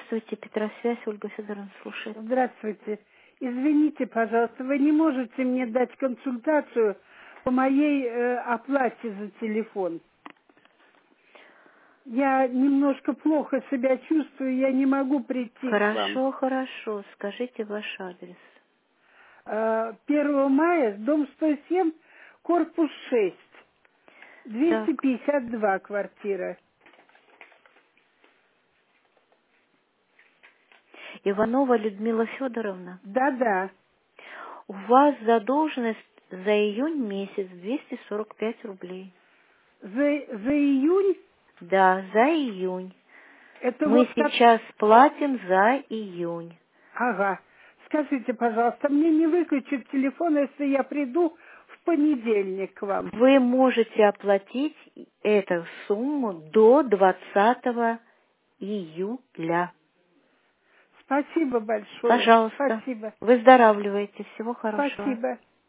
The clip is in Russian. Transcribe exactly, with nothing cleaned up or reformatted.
Здравствуйте, Петросвязь, Ольга Федоровна слушает. Здравствуйте. Извините, пожалуйста, вы не можете мне дать консультацию по моей э, оплате за телефон? Я немножко плохо себя чувствую, я не могу прийти к вам. Хорошо, хорошо. Скажите ваш адрес. Э, первого мая, дом сто семь, корпус шесть, двести пятьдесят два квартира. Иванова Людмила Федоровна. Да-да. У вас задолженность за июнь месяц двести сорок пять рублей. За, за июнь? Да, за июнь. Это Мы вот так... сейчас платим за июнь. Ага. Скажите, пожалуйста, мне не выключат телефон, если я приду в понедельник к вам? Вы можете оплатить эту сумму до двадцатого июля. Спасибо большое. Пожалуйста. Спасибо. Выздоравливайте. Всего хорошего. Спасибо.